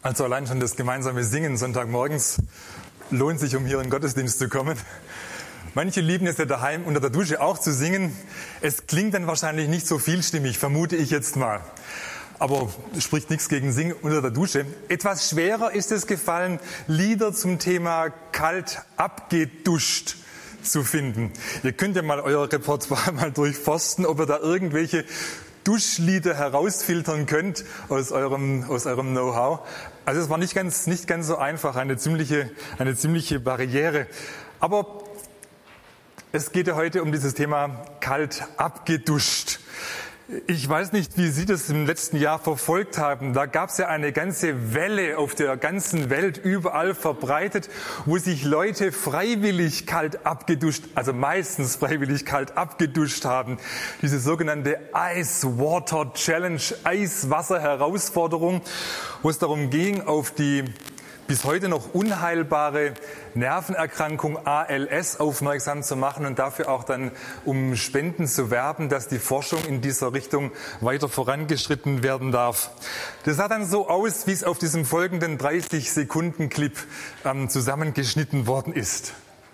Also allein schon das gemeinsame Singen Sonntagmorgens lohnt sich, um hier in den Gottesdienst zu kommen. Manche lieben es ja daheim unter der Dusche auch zu singen. Es klingt dann wahrscheinlich nicht so vielstimmig, vermute ich jetzt mal. Aber es spricht nichts gegen Singen unter der Dusche. Etwas schwerer ist es gefallen, Lieder zum Thema kalt abgeduscht zu finden. Ihr könnt ja mal euer Repertoire mal durchforsten, ob ihr da irgendwelche Duschlieder herausfiltern könnt aus eurem Know-how. Also es war nicht ganz so einfach, eine ziemliche Barriere. Aber es geht ja heute um dieses Thema kalt abgeduscht. Ich weiß nicht, wie Sie das im letzten Jahr verfolgt haben. Da gab es ja eine ganze Welle auf der ganzen Welt, überall verbreitet, wo sich Leute freiwillig kalt abgeduscht, also meistens freiwillig kalt abgeduscht haben. Diese sogenannte Ice Water Challenge, Eiswasser-Herausforderung, wo es darum ging, auf die bis heute noch unheilbare Nervenerkrankung ALS aufmerksam zu machen und dafür auch dann um Spenden zu werben, dass die Forschung in dieser Richtung weiter vorangeschritten werden darf. Das sah dann so aus, wie es auf diesem folgenden 30-Sekunden-Clip zusammengeschnitten worden ist.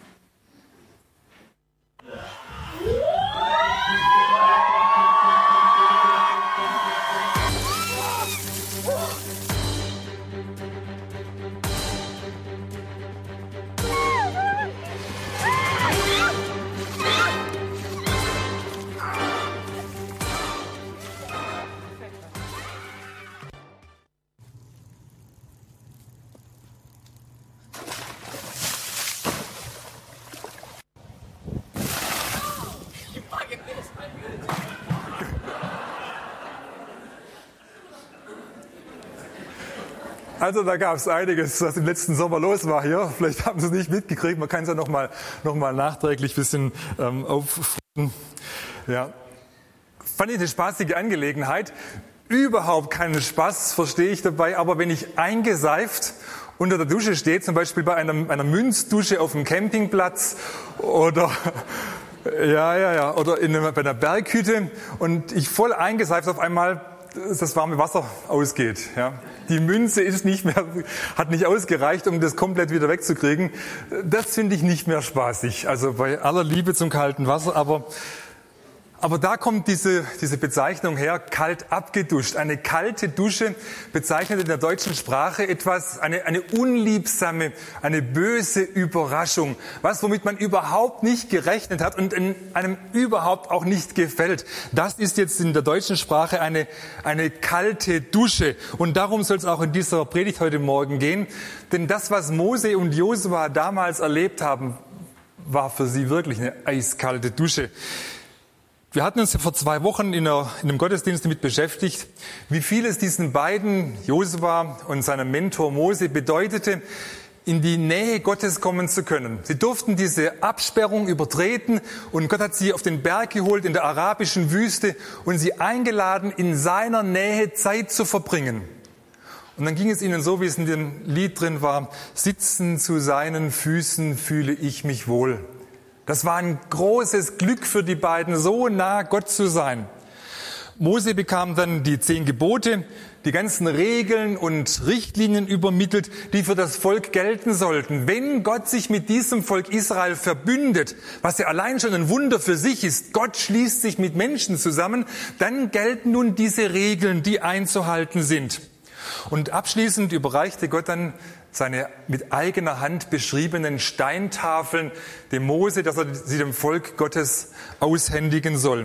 Also da gab es einiges, was im letzten Sommer los war hier. Vielleicht haben Sie es nicht mitgekriegt. Man kann es ja noch mal nachträglich ein bisschen auffrischen. Ja. Fand ich eine spaßige Angelegenheit. Überhaupt keinen Spaß, verstehe ich dabei. Aber wenn ich eingeseift unter der Dusche stehe, zum Beispiel bei einer Münzdusche auf dem Campingplatz oder oder bei einer Berghütte und ich voll eingeseift auf einmal das warme Wasser ausgeht. Ja. Die Münze hat nicht ausgereicht, um das komplett wieder wegzukriegen. Das finde ich nicht mehr spaßig. Also bei aller Liebe zum kalten Wasser, aber da kommt diese Bezeichnung her, kalt abgeduscht. Eine kalte Dusche bezeichnet in der deutschen Sprache eine unliebsame, eine böse Überraschung. Womit man überhaupt nicht gerechnet hat und einem überhaupt auch nicht gefällt. Das ist jetzt in der deutschen Sprache eine kalte Dusche. Und darum soll es auch in dieser Predigt heute Morgen gehen. Denn das, was Mose und Josua damals erlebt haben, war für sie wirklich eine eiskalte Dusche. Wir hatten uns ja vor 2 Wochen in einem Gottesdienst damit beschäftigt, wie viel es diesen beiden, Josua und seinem Mentor Mose, bedeutete, in die Nähe Gottes kommen zu können. Sie durften diese Absperrung übertreten und Gott hat sie auf den Berg geholt in der arabischen Wüste und sie eingeladen, in seiner Nähe Zeit zu verbringen. Und dann ging es ihnen so, wie es in dem Lied drin war, sitzen zu seinen Füßen fühle ich mich wohl. Das war ein großes Glück für die beiden, so nah Gott zu sein. Mose bekam dann die 10 Gebote, die ganzen Regeln und Richtlinien übermittelt, die für das Volk gelten sollten. Wenn Gott sich mit diesem Volk Israel verbündet, was ja allein schon ein Wunder für sich ist, Gott schließt sich mit Menschen zusammen, dann gelten nun diese Regeln, die einzuhalten sind. Und abschließend überreichte Gott dann seine mit eigener Hand beschriebenen Steintafeln dem Mose, dass er sie dem Volk Gottes aushändigen soll.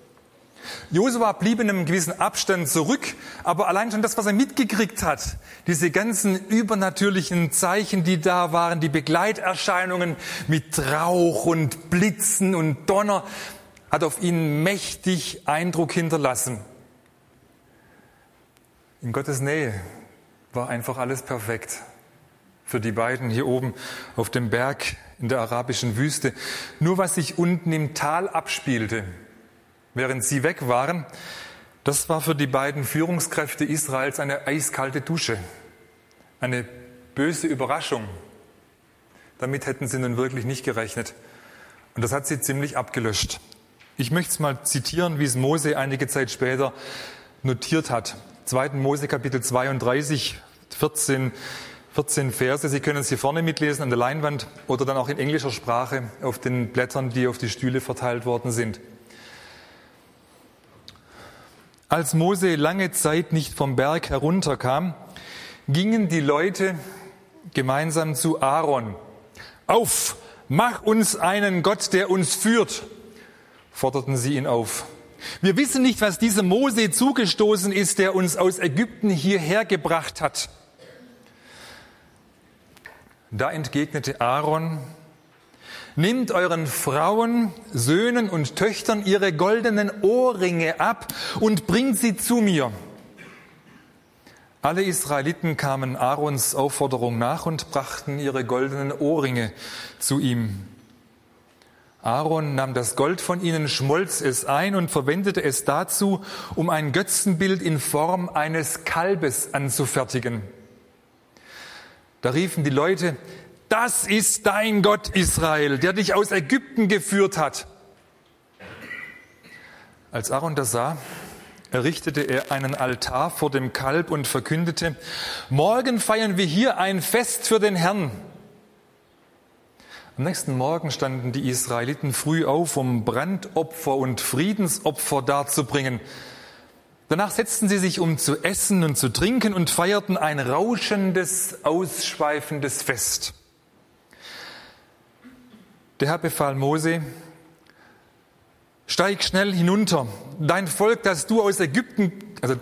Josua blieb in einem gewissen Abstand zurück, aber allein schon das, was er mitgekriegt hat, diese ganzen übernatürlichen Zeichen, die da waren, die Begleiterscheinungen mit Rauch und Blitzen und Donner, hat auf ihn mächtig Eindruck hinterlassen. In Gottes Nähe war einfach alles perfekt. Für die beiden hier oben auf dem Berg in der arabischen Wüste. Nur was sich unten im Tal abspielte, während sie weg waren, das war für die beiden Führungskräfte Israels eine eiskalte Dusche. Eine böse Überraschung. Damit hätten sie nun wirklich nicht gerechnet. Und das hat sie ziemlich abgelöscht. Ich möchte es mal zitieren, wie es Mose einige Zeit später notiert hat. 2. Mose Kapitel 32, 14 Verse. Sie können es hier vorne mitlesen an der Leinwand oder dann auch in englischer Sprache auf den Blättern, die auf die Stühle verteilt worden sind. Als Mose lange Zeit nicht vom Berg herunterkam, gingen die Leute gemeinsam zu Aaron. Auf, mach uns einen Gott, der uns führt, forderten sie ihn auf. Wir wissen nicht, was diesem Mose zugestoßen ist, der uns aus Ägypten hierher gebracht hat. Da entgegnete Aaron: Nehmt euren Frauen, Söhnen und Töchtern ihre goldenen Ohrringe ab und bringt sie zu mir. Alle Israeliten kamen Aarons Aufforderung nach und brachten ihre goldenen Ohrringe zu ihm. Aaron nahm das Gold von ihnen, schmolz es ein und verwendete es dazu, um ein Götzenbild in Form eines Kalbes anzufertigen. Da riefen die Leute: Das ist dein Gott Israel, der dich aus Ägypten geführt hat. Als Aaron das sah, errichtete er einen Altar vor dem Kalb und verkündete: Morgen feiern wir hier ein Fest für den Herrn. Am nächsten Morgen standen die Israeliten früh auf, um Brandopfer und Friedensopfer darzubringen. Danach setzten sie sich, um zu essen und zu trinken, und feierten ein rauschendes, ausschweifendes Fest. Der Herr befahl Mose: Steig schnell hinunter. Dein Volk, das du aus Ägypten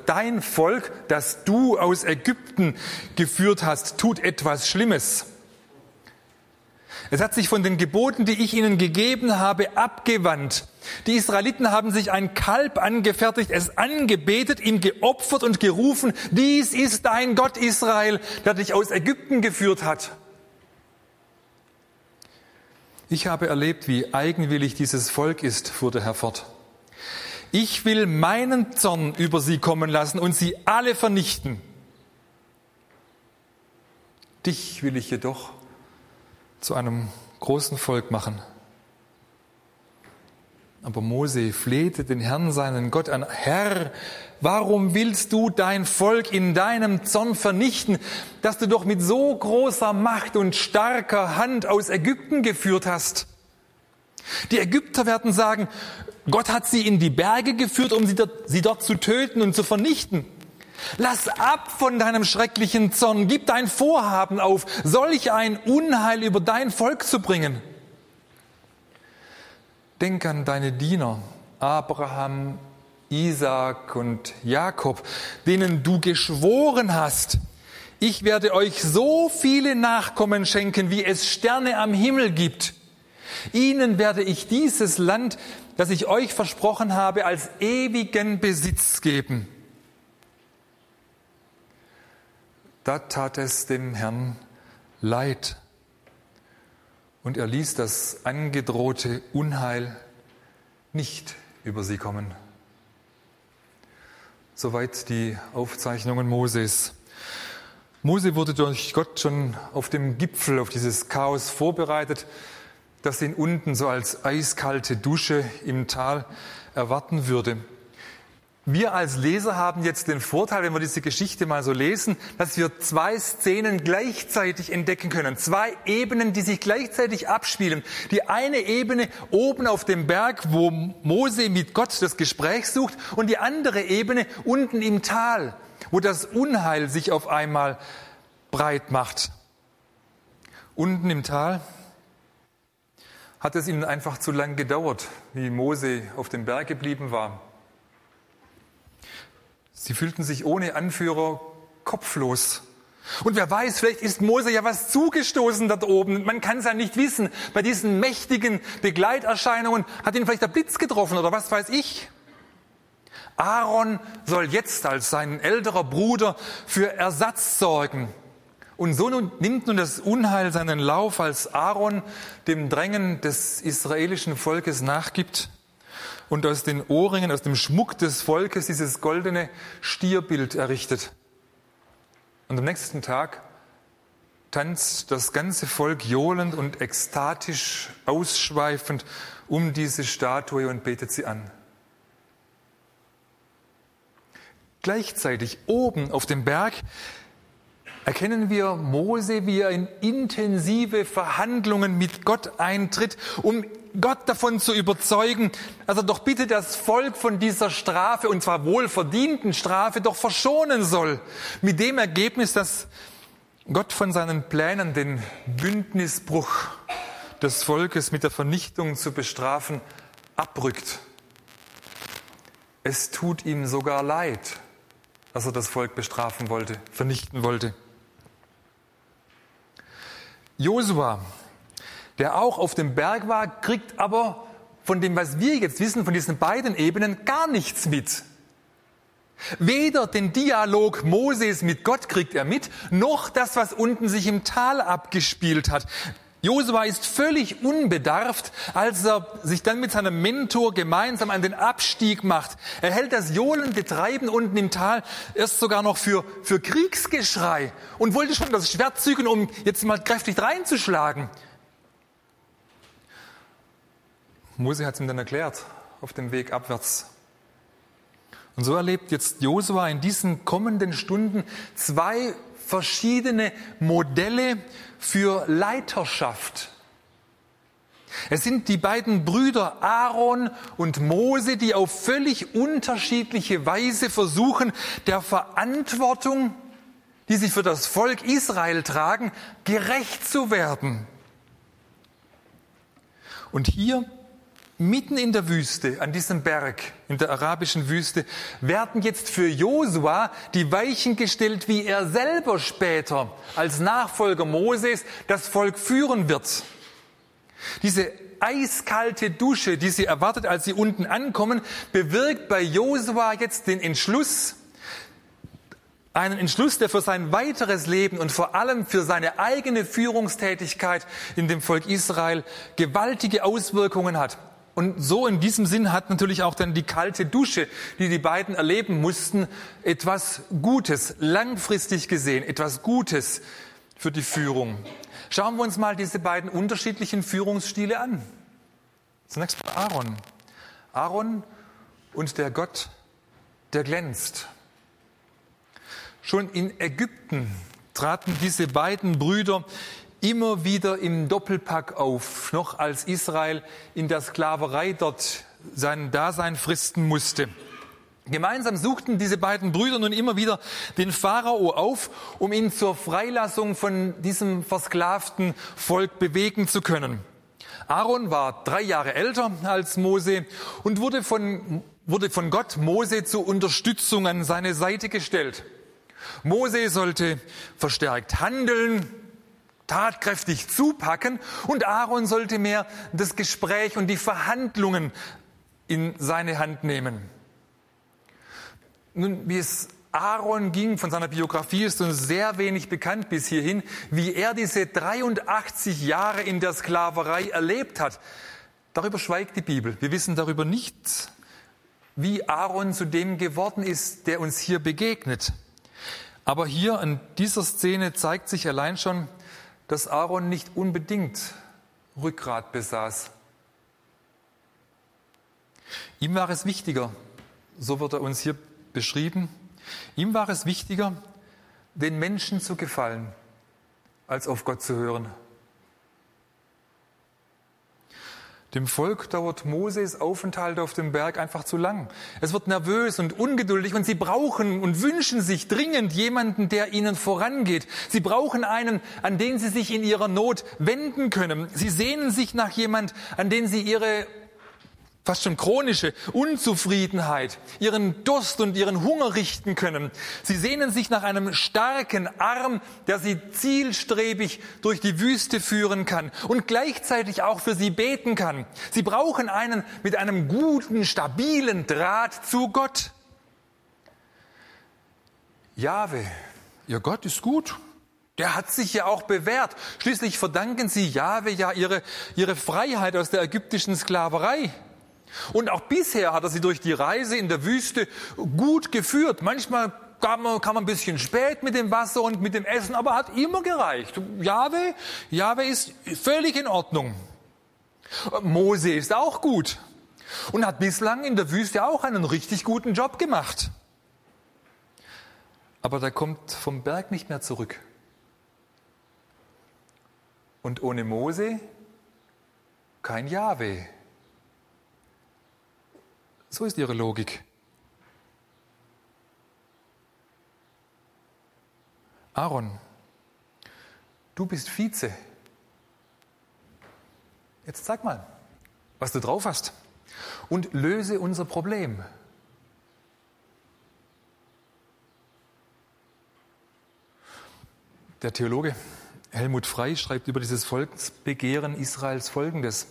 geführt hast, tut etwas Schlimmes. Es hat sich von den Geboten, die ich ihnen gegeben habe, abgewandt. Die Israeliten haben sich ein Kalb angefertigt, es angebetet, ihm geopfert und gerufen: Dies ist dein Gott Israel, der dich aus Ägypten geführt hat. Ich habe erlebt, wie eigenwillig dieses Volk ist, fuhr der Herr fort. Ich will meinen Zorn über sie kommen lassen und sie alle vernichten. Dich will ich jedoch zu einem großen Volk machen. Aber Mose flehte den Herrn, seinen Gott, an: Herr, warum willst du dein Volk in deinem Zorn vernichten, das du doch mit so großer Macht und starker Hand aus Ägypten geführt hast? Die Ägypter werden sagen: Gott hat sie in die Berge geführt, um sie dort zu töten und zu vernichten. Lass ab von deinem schrecklichen Zorn, gib dein Vorhaben auf, solch ein Unheil über dein Volk zu bringen. Denk an deine Diener, Abraham, Isaak und Jakob, denen du geschworen hast: Ich werde euch so viele Nachkommen schenken, wie es Sterne am Himmel gibt. Ihnen werde ich dieses Land, das ich euch versprochen habe, als ewigen Besitz geben. Da tat es dem Herrn leid, und er ließ das angedrohte Unheil nicht über sie kommen. Soweit die Aufzeichnungen Moses. Mose wurde durch Gott schon auf dem Gipfel auf dieses Chaos vorbereitet, das ihn unten so als eiskalte Dusche im Tal erwarten würde. Wir als Leser haben jetzt den Vorteil, wenn wir diese Geschichte mal so lesen, dass wir zwei Szenen gleichzeitig entdecken können. Zwei Ebenen, die sich gleichzeitig abspielen. Die eine Ebene oben auf dem Berg, wo Mose mit Gott das Gespräch sucht, und die andere Ebene unten im Tal, wo das Unheil sich auf einmal breit macht. Unten im Tal hat es ihnen einfach zu lang gedauert, wie Mose auf dem Berg geblieben war. Sie fühlten sich ohne Anführer kopflos. Und wer weiß, vielleicht ist Mose ja was zugestoßen dort oben. Man kann es ja nicht wissen. Bei diesen mächtigen Begleiterscheinungen hat ihn vielleicht der Blitz getroffen oder was weiß ich. Aaron soll jetzt als sein älterer Bruder für Ersatz sorgen. Und so nimmt nun das Unheil seinen Lauf, als Aaron dem Drängen des israelischen Volkes nachgibt und aus den Ohrringen, aus dem Schmuck des Volkes dieses goldene Stierbild errichtet. Und am nächsten Tag tanzt das ganze Volk johlend und ekstatisch ausschweifend um diese Statue und betet sie an. Gleichzeitig oben auf dem Berg erkennen wir Mose, wie er in intensive Verhandlungen mit Gott eintritt, um Gott davon zu überzeugen, dass er doch bitte das Volk von dieser Strafe, und zwar wohlverdienten Strafe, doch verschonen soll. Mit dem Ergebnis, dass Gott von seinen Plänen, den Bündnisbruch des Volkes mit der Vernichtung zu bestrafen, abrückt. Es tut ihm sogar leid, dass er das Volk bestrafen wollte, vernichten wollte. Josua, der auch auf dem Berg war, kriegt aber von dem, was wir jetzt wissen, von diesen beiden Ebenen gar nichts mit. Weder den Dialog Moses mit Gott kriegt er mit, noch das, was unten sich im Tal abgespielt hat. Josua ist völlig unbedarft, als er sich dann mit seinem Mentor gemeinsam an den Abstieg macht. Er hält das johlende Treiben unten im Tal erst sogar noch für Kriegsgeschrei und wollte schon das Schwert zücken, um jetzt mal kräftig reinzuschlagen. Mose hat es ihm dann erklärt, auf dem Weg abwärts. Und so erlebt jetzt Josua in diesen kommenden Stunden zwei verschiedene Modelle für Leiterschaft. Es sind die beiden Brüder Aaron und Mose, die auf völlig unterschiedliche Weise versuchen, der Verantwortung, die sie für das Volk Israel tragen, gerecht zu werden. Und hier, mitten in der Wüste, an diesem Berg, in der arabischen Wüste, werden jetzt für Josua die Weichen gestellt, wie er selber später als Nachfolger Moses das Volk führen wird. Diese eiskalte Dusche, die sie erwartet, als sie unten ankommen, bewirkt bei Josua jetzt den Entschluss, einen Entschluss, der für sein weiteres Leben und vor allem für seine eigene Führungstätigkeit in dem Volk Israel gewaltige Auswirkungen hat. Und so in diesem Sinn hat natürlich auch dann die kalte Dusche, die die beiden erleben mussten, etwas Gutes, langfristig gesehen, etwas Gutes für die Führung. Schauen wir uns mal diese beiden unterschiedlichen Führungsstile an. Zunächst mal Aaron. Aaron und der Gott, der glänzt. Schon in Ägypten traten diese beiden Brüder immer wieder im Doppelpack auf, noch als Israel in der Sklaverei dort sein Dasein fristen musste. Gemeinsam suchten diese beiden Brüder nun immer wieder den Pharao auf, um ihn zur Freilassung von diesem versklavten Volk bewegen zu können. Aaron war 3 Jahre älter als Mose und wurde von Gott Mose zur Unterstützung an seine Seite gestellt. Mose sollte verstärkt handeln, tatkräftig zupacken, und Aaron sollte mehr das Gespräch und die Verhandlungen in seine Hand nehmen. Nun, wie es Aaron ging, von seiner Biografie ist uns sehr wenig bekannt bis hierhin, wie er diese 83 Jahre in der Sklaverei erlebt hat. Darüber schweigt die Bibel. Wir wissen darüber nichts, wie Aaron zu dem geworden ist, der uns hier begegnet. Aber hier in dieser Szene zeigt sich allein schon, dass Aaron nicht unbedingt Rückgrat besaß. Ihm war es wichtiger, so wird er uns hier beschrieben, ihm war es wichtiger, den Menschen zu gefallen, als auf Gott zu hören. Dem Volk dauert Moses Aufenthalt auf dem Berg einfach zu lang. Es wird nervös und ungeduldig und sie brauchen und wünschen sich dringend jemanden, der ihnen vorangeht. Sie brauchen einen, an den sie sich in ihrer Not wenden können. Sie sehnen sich nach jemand, an den sie ihre fast schon chronische Unzufriedenheit, ihren Durst und ihren Hunger richten können. Sie sehnen sich nach einem starken Arm, der sie zielstrebig durch die Wüste führen kann und gleichzeitig auch für sie beten kann. Sie brauchen einen mit einem guten, stabilen Draht zu Gott. Jahwe, ihr Gott ist gut. Der hat sich ja auch bewährt. Schließlich verdanken sie Jahwe ja ihre Freiheit aus der ägyptischen Sklaverei. Und auch bisher hat er sie durch die Reise in der Wüste gut geführt. Manchmal kam man ein bisschen spät mit dem Wasser und mit dem Essen, aber hat immer gereicht. Jahwe ist völlig in Ordnung. Mose ist auch gut und hat bislang in der Wüste auch einen richtig guten Job gemacht. Aber der kommt vom Berg nicht mehr zurück. Und ohne Mose kein Jahwe. So ist ihre Logik. Aaron, du bist Vize. Jetzt sag mal, was du drauf hast und löse unser Problem. Der Theologe Helmut Frey schreibt über dieses Volksbegehren Israels Folgendes.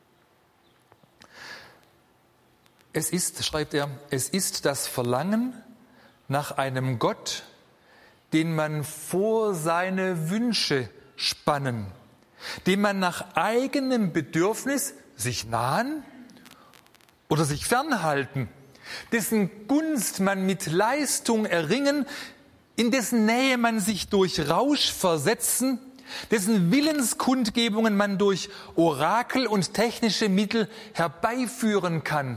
Es ist, schreibt er, es ist das Verlangen nach einem Gott, den man vor seine Wünsche spannen, dem man nach eigenem Bedürfnis sich nahen oder sich fernhalten, dessen Gunst man mit Leistung erringen, in dessen Nähe man sich durch Rausch versetzen, dessen Willenskundgebungen man durch Orakel und technische Mittel herbeiführen kann.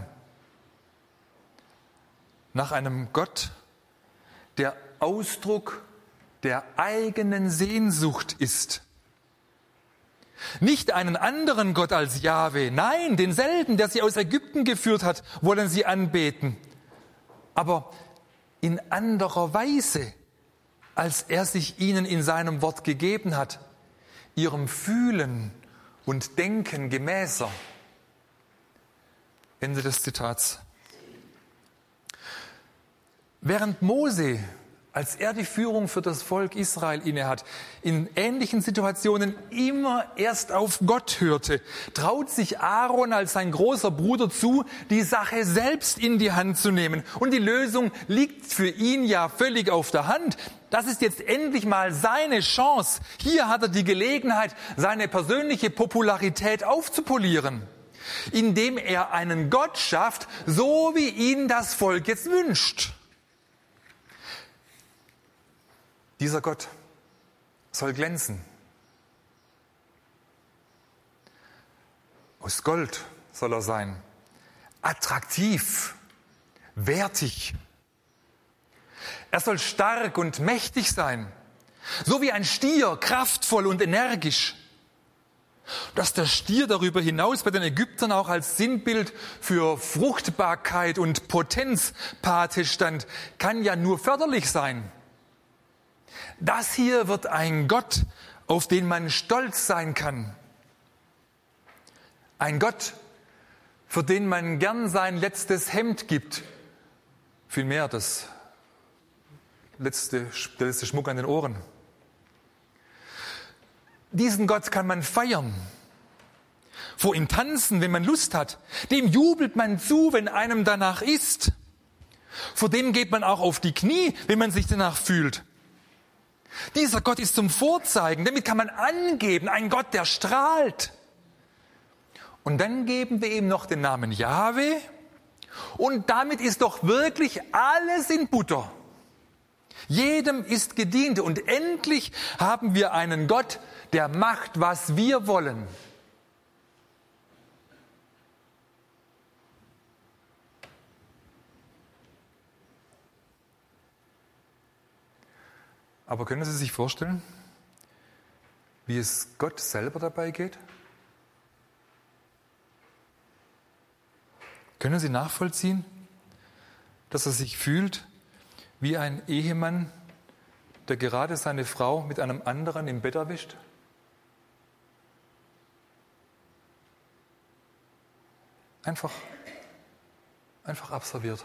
Nach einem Gott, der Ausdruck der eigenen Sehnsucht ist. Nicht einen anderen Gott als Jahwe, nein, denselben, der sie aus Ägypten geführt hat, wollen sie anbeten. Aber in anderer Weise, als er sich ihnen in seinem Wort gegeben hat, ihrem Fühlen und Denken gemäßer. Ende des Zitats. Während Mose, als er die Führung für das Volk Israel innehat, in ähnlichen Situationen immer erst auf Gott hörte, traut sich Aaron als sein großer Bruder zu, die Sache selbst in die Hand zu nehmen. Und die Lösung liegt für ihn ja völlig auf der Hand. Das ist jetzt endlich mal seine Chance. Hier hat er die Gelegenheit, seine persönliche Popularität aufzupolieren, indem er einen Gott schafft, so wie ihn das Volk jetzt wünscht. Dieser Gott soll glänzen. Aus Gold soll er sein. Attraktiv, wertig. Er soll stark und mächtig sein. So wie ein Stier, kraftvoll und energisch. Dass der Stier darüber hinaus bei den Ägyptern auch als Sinnbild für Fruchtbarkeit und Potenz Pate stand, kann ja nur förderlich sein. Das hier wird ein Gott, auf den man stolz sein kann. Ein Gott, für den man gern sein letztes Hemd gibt. Vielmehr der letzte Schmuck an den Ohren. Diesen Gott kann man feiern. Vor ihm tanzen, wenn man Lust hat. Dem jubelt man zu, wenn einem danach ist. Vor dem geht man auch auf die Knie, wenn man sich danach fühlt. Dieser Gott ist zum Vorzeigen, damit kann man angeben, ein Gott, der strahlt. Und dann geben wir ihm noch den Namen Jahwe und damit ist doch wirklich alles in Butter. Jedem ist gedient und endlich haben wir einen Gott, der macht, was wir wollen. Aber können Sie sich vorstellen, wie es Gott selber dabei geht? Können Sie nachvollziehen, dass er sich fühlt wie ein Ehemann, der gerade seine Frau mit einem anderen im Bett erwischt? Einfach abserviert.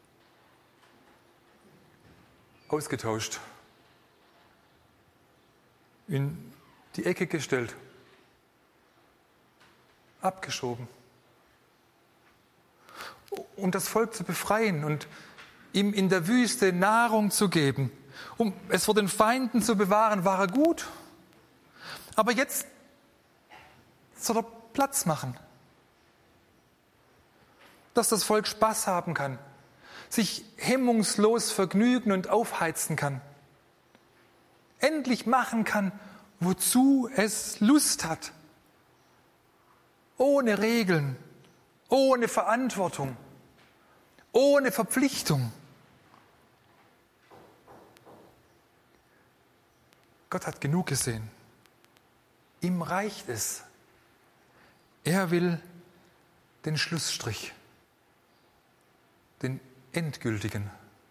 Ausgetauscht. In die Ecke gestellt, abgeschoben. Um das Volk zu befreien und ihm in der Wüste Nahrung zu geben, um es vor den Feinden zu bewahren, war er gut. Aber jetzt soll er Platz machen, dass das Volk Spaß haben kann, sich hemmungslos vergnügen und aufheizen kann. Endlich machen kann, wozu es Lust hat. Ohne Regeln, ohne Verantwortung, ohne Verpflichtung. Gott hat genug gesehen. ihm reicht es. Er will den Schlussstrich, den endgültigen.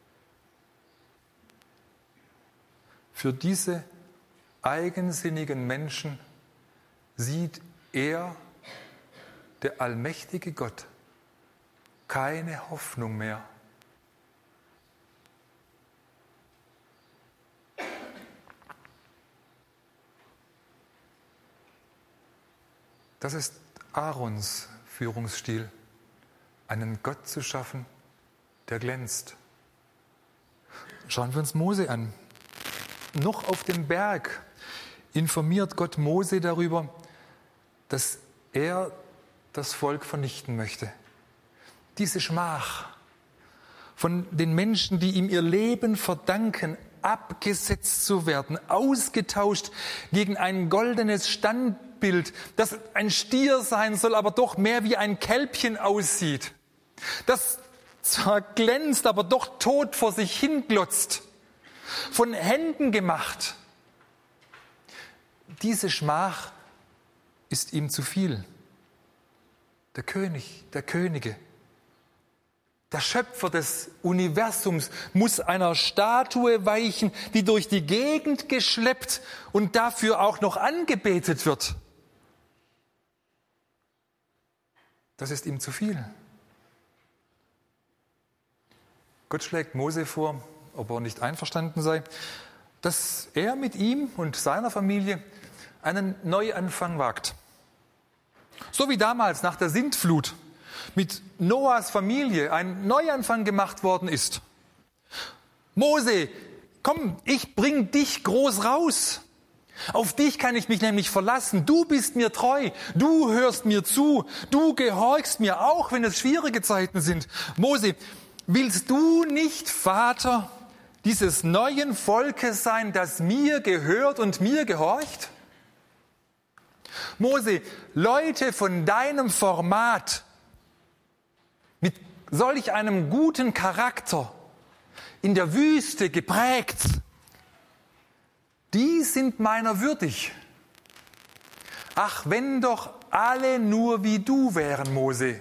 Für diese eigensinnigen Menschen sieht er, der allmächtige Gott, keine Hoffnung mehr. Das ist Aarons Führungsstil, einen Gott zu schaffen, der glänzt. Schauen wir uns Mose an. Noch auf dem Berg informiert Gott Mose darüber, dass er das Volk vernichten möchte. Diese Schmach von den Menschen, die ihm ihr Leben verdanken, abgesetzt zu werden, ausgetauscht gegen ein goldenes Standbild, das ein Stier sein soll, aber doch mehr wie ein Kälbchen aussieht, das zwar glänzt, aber doch tot vor sich hinglotzt, von Händen gemacht. Diese Schmach ist ihm zu viel. Der König, der Könige, der Schöpfer des Universums muss einer Statue weichen, die durch die Gegend geschleppt und dafür auch noch angebetet wird. Das ist ihm zu viel. Gott schlägt Mose vor, ob er nicht einverstanden sei, dass er mit ihm und seiner Familie einen Neuanfang wagt. So wie damals nach der Sintflut mit Noahs Familie ein Neuanfang gemacht worden ist. Mose, komm, ich bring dich groß raus. Auf dich kann ich mich nämlich verlassen. Du bist mir treu, du hörst mir zu, du gehorchst mir, auch wenn es schwierige Zeiten sind. Mose, willst du nicht Vater dieses neuen Volkes sein, das mir gehört und mir gehorcht? Mose, Leute von deinem Format, mit solch einem guten Charakter, in der Wüste geprägt, die sind meiner würdig. Ach, wenn doch alle nur wie du wären, Mose.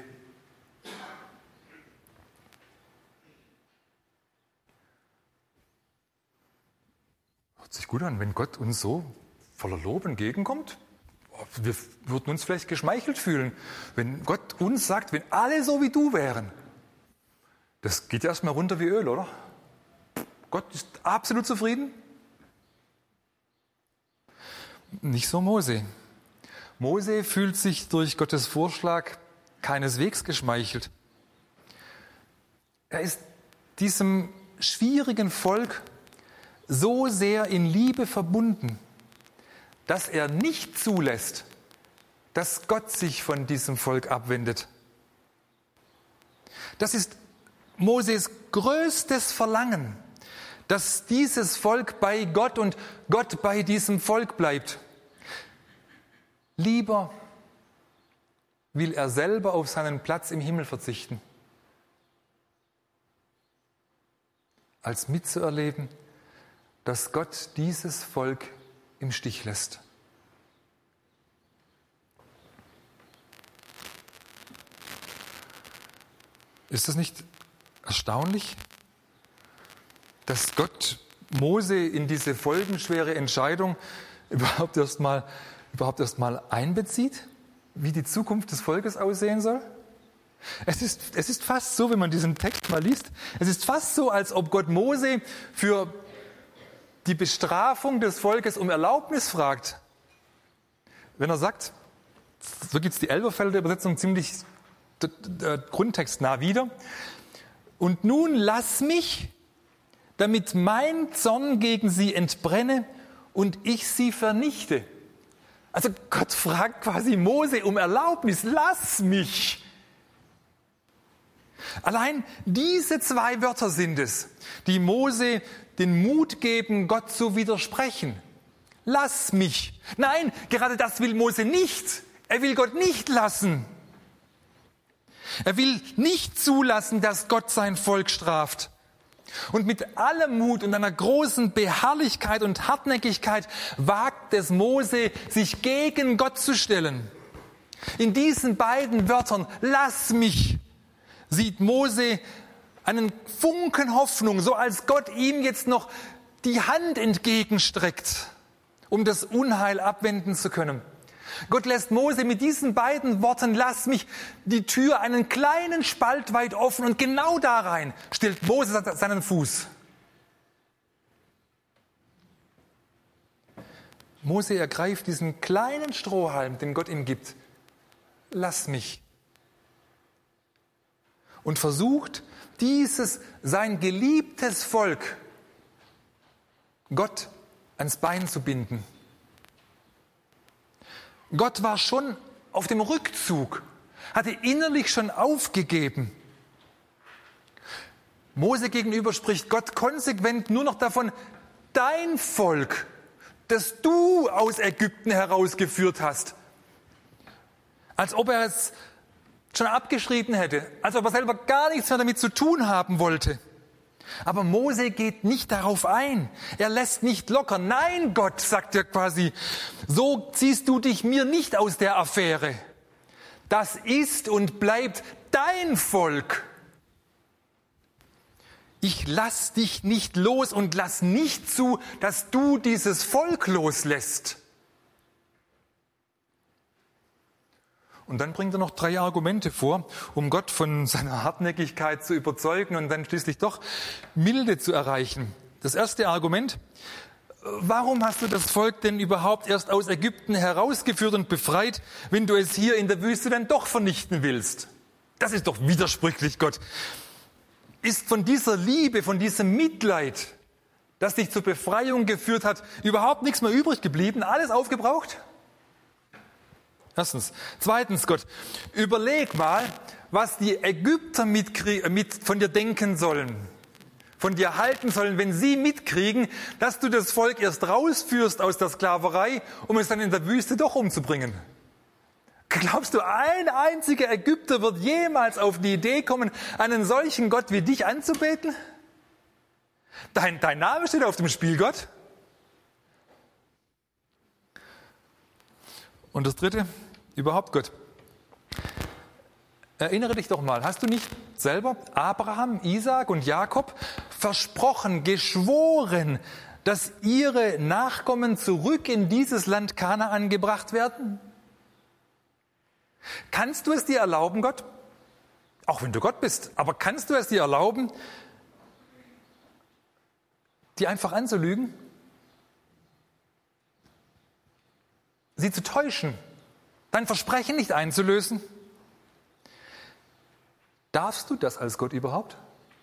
Hört sich gut an, wenn Gott uns so voller Lob entgegenkommt. Wir würden uns vielleicht geschmeichelt fühlen, wenn Gott uns sagt, wenn alle so wie du wären. Das geht erstmal runter wie Öl, oder? Gott ist absolut zufrieden. Nicht so Mose. Mose fühlt sich durch Gottes Vorschlag keineswegs geschmeichelt. Er ist diesem schwierigen Volk so sehr in Liebe verbunden, dass er nicht zulässt, dass Gott sich von diesem Volk abwendet. Das ist Moses größtes Verlangen, dass dieses Volk bei Gott und Gott bei diesem Volk bleibt. Lieber will er selber auf seinen Platz im Himmel verzichten, als mitzuerleben, dass Gott dieses Volk im Stich lässt. Ist das nicht erstaunlich, dass Gott Mose in diese folgenschwere Entscheidung überhaupt erst mal einbezieht, wie die Zukunft des Volkes aussehen soll? Es ist fast so, wenn man diesen Text mal liest, es ist fast so, als ob Gott Mose für die Bestrafung des Volkes um Erlaubnis fragt. Wenn er sagt, so gibt es die Elberfelder Übersetzung ziemlich grundtextnah wieder, und nun lass mich, damit mein Zorn gegen sie entbrenne und ich sie vernichte. Also Gott fragt quasi Mose um Erlaubnis, lass mich. Allein diese zwei Wörter sind es, die Mose den Mut geben, Gott zu widersprechen. Lass mich. Nein, gerade das will Mose nicht. Er will Gott nicht lassen. Er will nicht zulassen, dass Gott sein Volk straft. Und mit allem Mut und einer großen Beharrlichkeit und Hartnäckigkeit wagt es Mose, sich gegen Gott zu stellen. In diesen beiden Wörtern, lass mich, sieht Mose einen Funken Hoffnung, so als Gott ihm jetzt noch die Hand entgegenstreckt, um das Unheil abwenden zu können. Gott lässt Mose mit diesen beiden Worten, lass mich, die Tür einen kleinen Spalt weit offen und genau da rein stellt Mose seinen Fuß. Mose ergreift diesen kleinen Strohhalm, den Gott ihm gibt. Lass mich. Und versucht, dieses, sein geliebtes Volk, Gott ans Bein zu binden. Gott war schon auf dem Rückzug, hatte innerlich schon aufgegeben. Mose gegenüber spricht Gott konsequent nur noch davon, dein Volk, das du aus Ägypten herausgeführt hast. Als ob er es schon abgeschrieben hätte, als ob er selber gar nichts mehr damit zu tun haben wollte. Aber Mose geht nicht darauf ein. Er lässt nicht locker. Nein, Gott, sagt er quasi, so ziehst du dich mir nicht aus der Affäre. Das ist und bleibt dein Volk. Ich lass dich nicht los und lass nicht zu, dass du dieses Volk loslässt. Und dann bringt er noch 3 Argumente vor, um Gott von seiner Hartnäckigkeit zu überzeugen und dann schließlich doch Milde zu erreichen. Das erste Argument: Warum hast du das Volk denn überhaupt erst aus Ägypten herausgeführt und befreit, wenn du es hier in der Wüste dann doch vernichten willst? Das ist doch widersprüchlich, Gott. Ist von dieser Liebe, von diesem Mitleid, das dich zur Befreiung geführt hat, überhaupt nichts mehr übrig geblieben? Alles aufgebraucht? Erstens. Zweitens, Gott, überleg mal, was die Ägypter von dir denken sollen, von dir halten sollen, wenn sie mitkriegen, dass du das Volk erst rausführst aus der Sklaverei, um es dann in der Wüste doch umzubringen. Glaubst du, ein einziger Ägypter wird jemals auf die Idee kommen, einen solchen Gott wie dich anzubeten? Dein Name steht auf dem Spiel, Gott. Und das dritte, überhaupt Gott. Erinnere dich doch mal, hast du nicht selber Abraham, Isaak und Jakob versprochen, geschworen, dass ihre Nachkommen zurück in dieses Land Kanaan gebracht werden? Kannst du es dir erlauben, Gott? Auch wenn du Gott bist, aber kannst du es dir erlauben, die einfach anzulügen? Sie zu täuschen, dein Versprechen nicht einzulösen? Darfst du das als Gott überhaupt?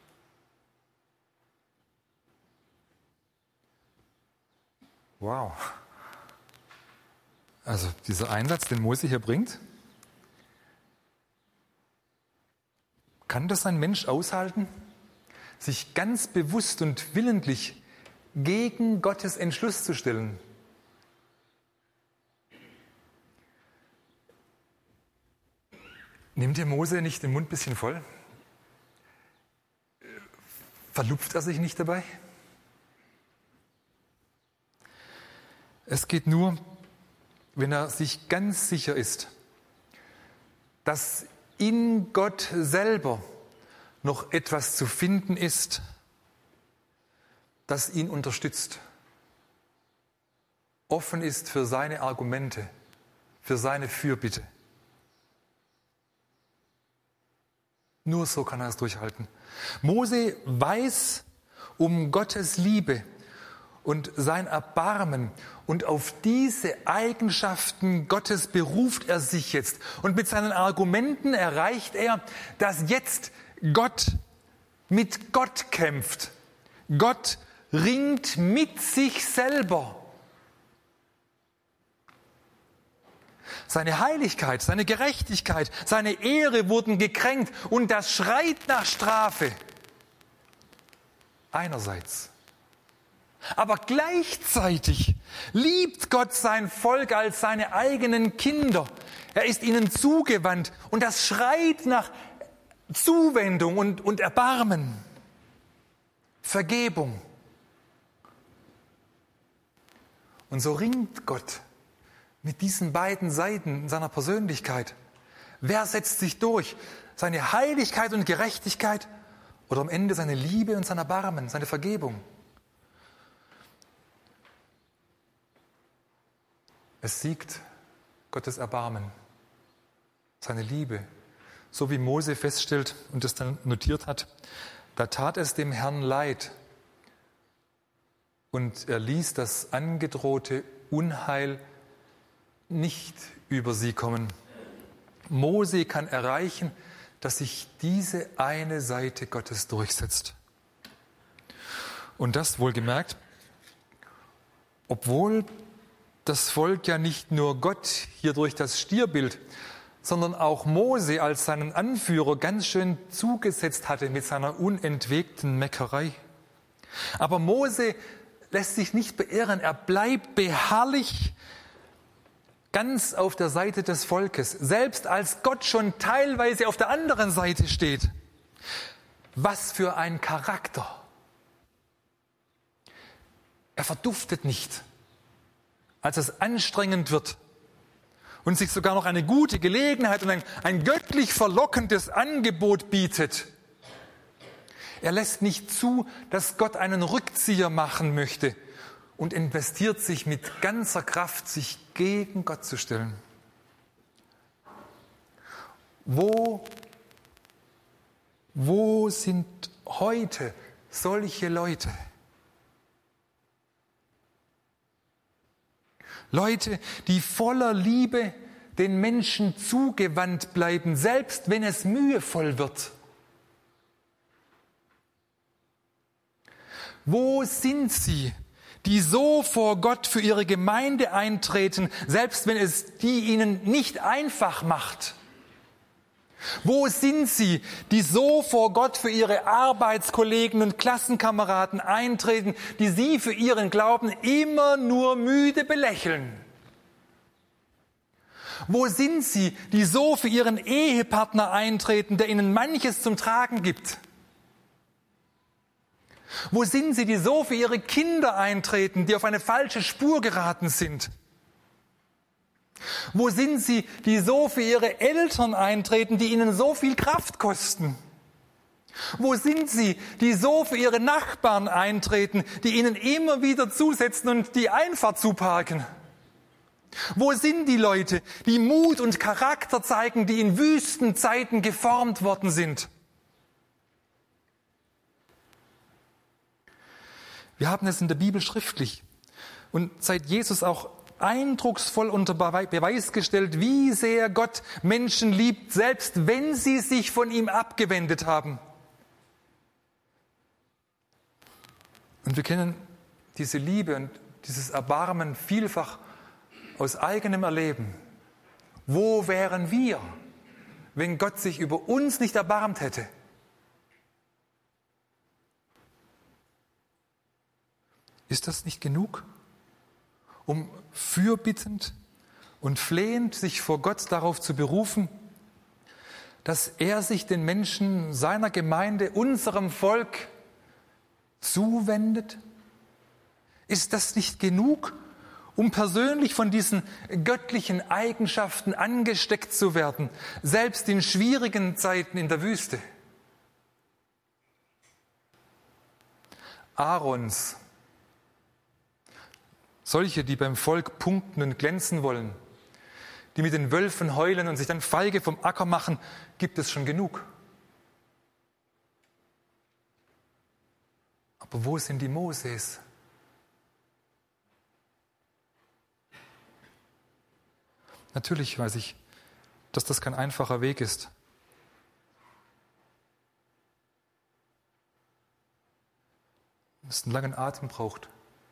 Wow. Also dieser Einsatz, den Mose hier bringt, kann das ein Mensch aushalten, sich ganz bewusst und willentlich gegen Gottes Entschluss zu stellen? Nimmt dir Mose nicht den Mund ein bisschen voll? Verlupft er sich nicht dabei? Es geht nur, wenn er sich ganz sicher ist, dass in Gott selber noch etwas zu finden ist, das ihn unterstützt, offen ist für seine Argumente, für seine Fürbitte. Nur so kann er es durchhalten. Mose weiß um Gottes Liebe und sein Erbarmen, und auf diese Eigenschaften Gottes beruft er sich jetzt. Und mit seinen Argumenten erreicht er, dass jetzt Gott mit Gott kämpft. Gott ringt mit sich selber. Seine Heiligkeit, seine Gerechtigkeit, seine Ehre wurden gekränkt und das schreit nach Strafe. Einerseits. Aber gleichzeitig liebt Gott sein Volk als seine eigenen Kinder. Er ist ihnen zugewandt und das schreit nach Zuwendung und Erbarmen. Vergebung. Und so ringt Gott mit diesen beiden Seiten seiner Persönlichkeit. Wer setzt sich durch? Seine Heiligkeit und Gerechtigkeit oder am Ende seine Liebe und sein Erbarmen, seine Vergebung? Es siegt Gottes Erbarmen, seine Liebe. So wie Mose feststellt und es dann notiert hat, da tat es dem Herrn leid und er ließ das angedrohte Unheil nicht über sie kommen. Mose kann erreichen, dass sich diese eine Seite Gottes durchsetzt. Und das wohlgemerkt, obwohl das Volk ja nicht nur Gott hier durch das Stierbild, sondern auch Mose als seinen Anführer ganz schön zugesetzt hatte mit seiner unentwegten Meckerei. Aber Mose lässt sich nicht beirren, er bleibt beharrlich ganz auf der Seite des Volkes, selbst als Gott schon teilweise auf der anderen Seite steht. Was für ein Charakter! Er verduftet nicht, als es anstrengend wird und sich sogar noch eine gute Gelegenheit und ein göttlich verlockendes Angebot bietet. Er lässt nicht zu, dass Gott einen Rückzieher machen möchte und investiert sich mit ganzer Kraft, sich gegen Gott zu stellen. Wo sind heute solche Leute? Leute, die voller Liebe den Menschen zugewandt bleiben, selbst wenn es mühevoll wird. Wo sind sie, die so vor Gott für ihre Gemeinde eintreten, selbst wenn es die ihnen nicht einfach macht? Wo sind sie, die so vor Gott für ihre Arbeitskollegen und Klassenkameraden eintreten, die sie für ihren Glauben immer nur müde belächeln? Wo sind sie, die so für ihren Ehepartner eintreten, der ihnen manches zum Tragen gibt? Wo sind sie, die so für ihre Kinder eintreten, die auf eine falsche Spur geraten sind? Wo sind sie, die so für ihre Eltern eintreten, die ihnen so viel Kraft kosten? Wo sind sie, die so für ihre Nachbarn eintreten, die ihnen immer wieder zusetzen und die Einfahrt zuparken? Wo sind die Leute, die Mut und Charakter zeigen, die in Wüstenzeiten geformt worden sind? Wir haben es in der Bibel schriftlich und seit Jesus auch eindrucksvoll unter Beweis gestellt, wie sehr Gott Menschen liebt, selbst wenn sie sich von ihm abgewendet haben. Und wir kennen diese Liebe und dieses Erbarmen vielfach aus eigenem Erleben. Wo wären wir, wenn Gott sich über uns nicht erbarmt hätte? Ist das nicht genug, um fürbittend und flehend sich vor Gott darauf zu berufen, dass er sich den Menschen seiner Gemeinde, unserem Volk, zuwendet? Ist das nicht genug, um persönlich von diesen göttlichen Eigenschaften angesteckt zu werden, selbst in schwierigen Zeiten in der Wüste? Aarons, solche, die beim Volk punkten und glänzen wollen, die mit den Wölfen heulen und sich dann feige vom Acker machen, gibt es schon genug. Aber wo sind die Moses? Natürlich weiß ich, dass das kein einfacher Weg ist. Es einen langen Atem braucht.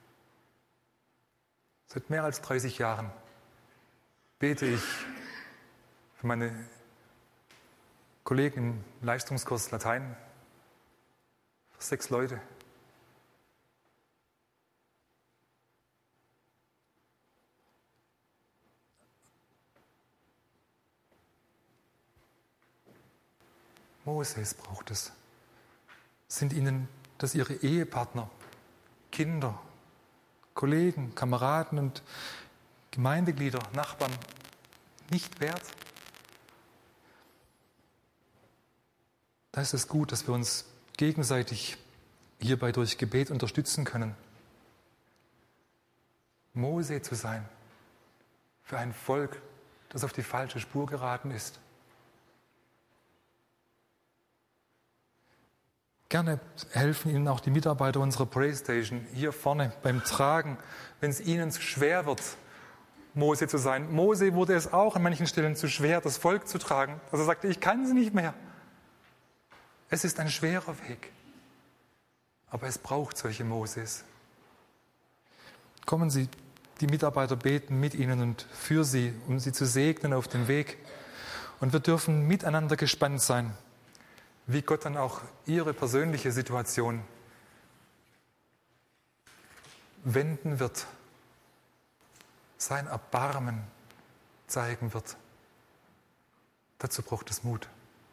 Seit mehr als 30 Jahren bete ich für meine Kollegen im Leistungskurs Latein, für 6 Leute. Moses braucht es. Sind ihnen dass ihre Ehepartner, Kinder, Kollegen, Kameraden und Gemeindeglieder, Nachbarn nicht wert? Da ist es gut, dass wir uns gegenseitig hierbei durch Gebet unterstützen können. Mose zu sein für ein Volk, das auf die falsche Spur geraten ist. Gerne helfen Ihnen auch die Mitarbeiter unserer Praise Station hier vorne beim Tragen, wenn es Ihnen zu schwer wird, Mose zu sein. Mose wurde es auch an manchen Stellen zu schwer, das Volk zu tragen. Also er sagte, ich kann es nicht mehr. Es ist ein schwerer Weg. Aber es braucht solche Moses. Kommen Sie, die Mitarbeiter beten mit Ihnen und für Sie, um Sie zu segnen auf dem Weg. Und wir dürfen miteinander gespannt sein, wie Gott dann auch Ihre persönliche Situation wenden wird, sein Erbarmen zeigen wird. Dazu braucht es Mut.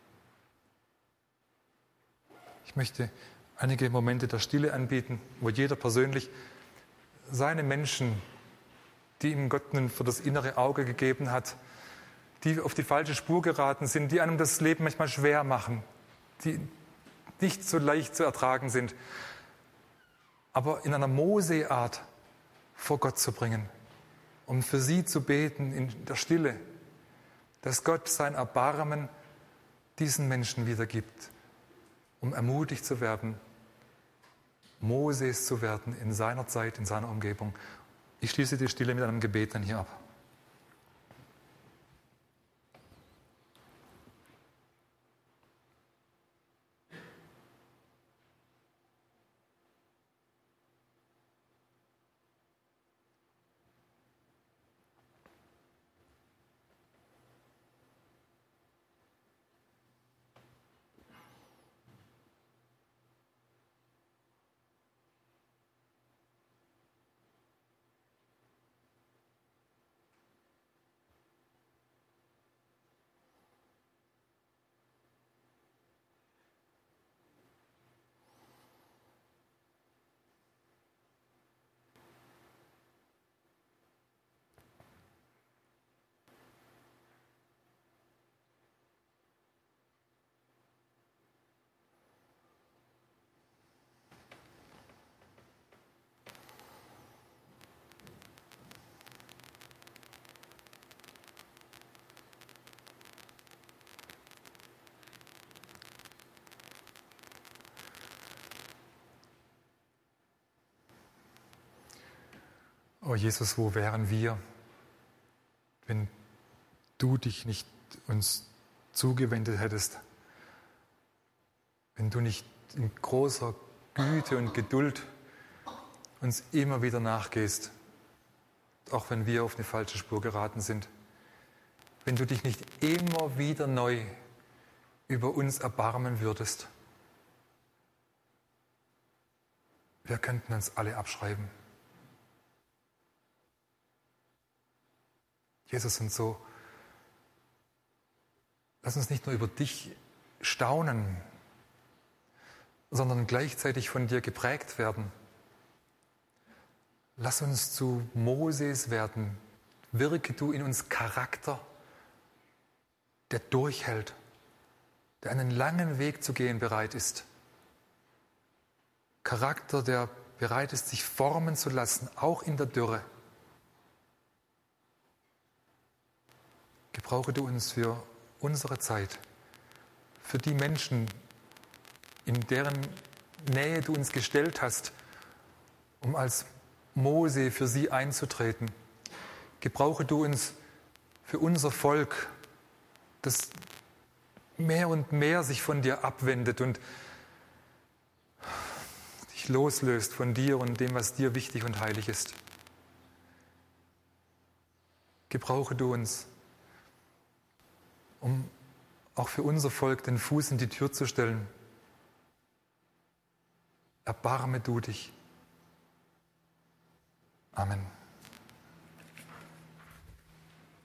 Ich möchte einige Momente der Stille anbieten, wo jeder persönlich seine Menschen, die ihm Gott nun für das innere Auge gegeben hat, die auf die falsche Spur geraten sind, die einem das Leben manchmal schwer machen, die nicht so leicht zu ertragen sind, aber in einer Mose-Art vor Gott zu bringen, um für sie zu beten in der Stille, dass Gott sein Erbarmen diesen Menschen wiedergibt, um ermutigt zu werden, Moses zu werden in seiner Zeit, in seiner Umgebung. Ich schließe die Stille mit einem Gebet dann hier ab. Oh Jesus, wo wären wir, wenn du dich nicht uns zugewendet hättest, wenn du nicht in großer Güte und Geduld uns immer wieder nachgehst, auch wenn wir auf eine falsche Spur geraten sind, wenn du dich nicht immer wieder neu über uns erbarmen würdest. Wir könnten uns alle abschreiben. Jesus, und so, lass uns nicht nur über dich staunen, sondern gleichzeitig von dir geprägt werden. Lass uns zu Moses werden. Wirke du in uns Charakter, der durchhält, der einen langen Weg zu gehen bereit ist. Charakter, der bereit ist, sich formen zu lassen, auch in der Dürre. Gebrauche du uns für unsere Zeit, für die Menschen, in deren Nähe du uns gestellt hast, um als Mose für sie einzutreten. Gebrauche du uns für unser Volk, das mehr und mehr sich von dir abwendet und dich loslöst von dir und dem, was dir wichtig und heilig ist. Gebrauche du uns, um auch für unser Volk den Fuß in die Tür zu stellen. Erbarme du dich. Amen.